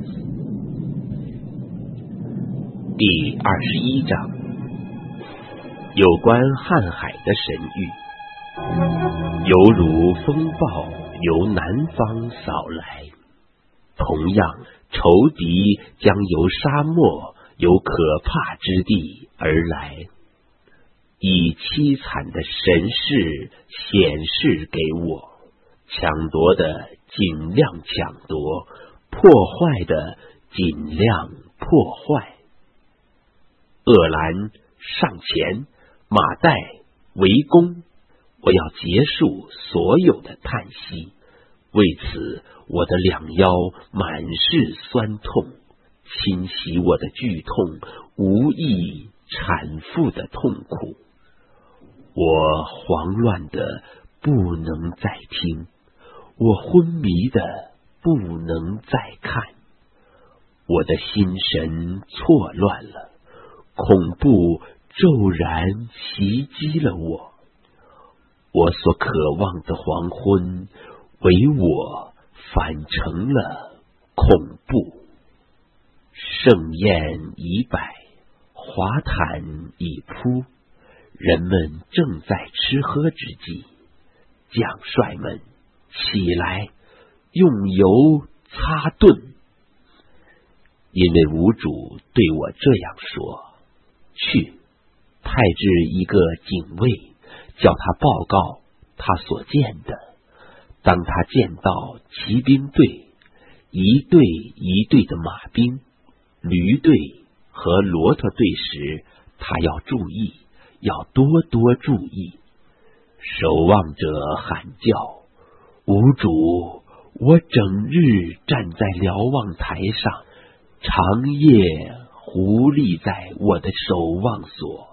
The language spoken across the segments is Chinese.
第21章，有关瀚海的神谕。犹如风暴由南方扫来，同样仇敌将由沙漠由可怕之地而来，以凄惨的神事显示给我，抢夺的尽量抢夺，破坏的尽量破坏。恶兰上前，马代围攻，我要结束所有的叹息。为此，我的两腰满是酸痛，侵袭我的剧痛，无意产妇的痛苦。我慌乱的不能再听，我昏迷的不能再看，我的心神错乱了，恐怖骤然袭击了我。我所渴望的黄昏，为我反成了恐怖。盛宴已摆，华毯已铺，人们正在吃喝之际，将帅们起来，用油擦盾。因为吾主对我这样说，去，派至一个警卫，叫他报告他所见的。当他见到骑兵队，一队一队的马兵、驴队和骆驼队时，他要注意，要多多注意。守望者喊叫，吾主，我整日站在瞭望台上，长夜狐立在我的守望所。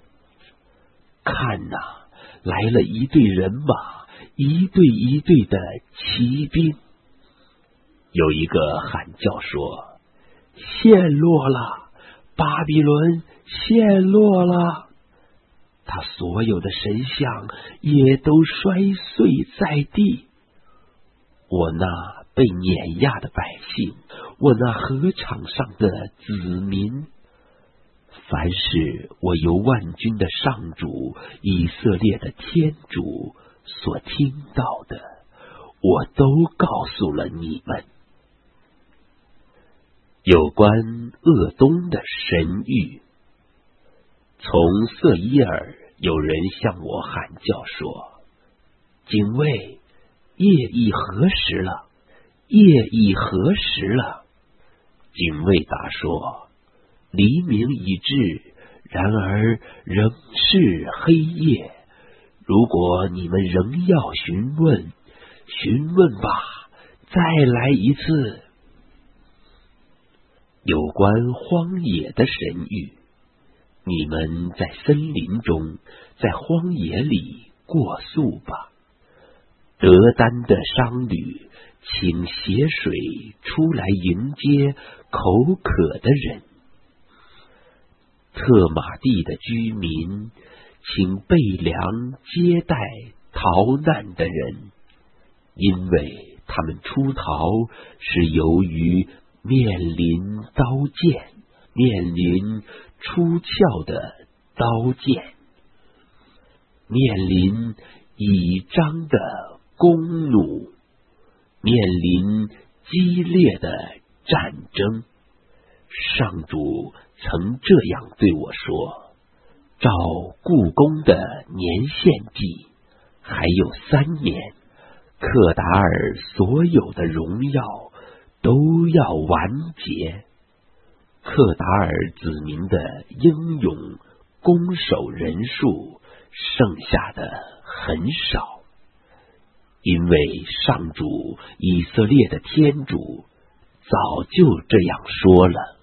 看哪，来了一队人马，一队一队的骑兵。有一个喊叫说，陷落了，巴比伦陷落了。他所有的神像也都摔碎在地。我那被碾压的百姓，我那禾场上的子民，凡是我由万军的上主以色列的天主所听到的，我都告诉了你们。有关鄂东的神谕。从色伊尔有人向我喊叫说，警卫，夜已何时了？夜已何时了？警卫答说，黎明已至，然而仍是黑夜。如果你们仍要询问，询问吧，再来一次。有关荒野的神谕。你们在森林中，在荒野里过宿吧。德丹的商旅，请携水出来迎接口渴的人。特马地的居民，请备粮接待逃难的人，因为他们出逃是由于面临刀剑，面临出鞘的刀剑，面临倚张的弓弩，面临激烈的战争。上主曾这样对我说，照故宫的年限计，还有3年，克达尔所有的荣耀都要完结。克达尔子民的英勇攻守人数剩下的很少，因为上主以色列的天主早就这样说了。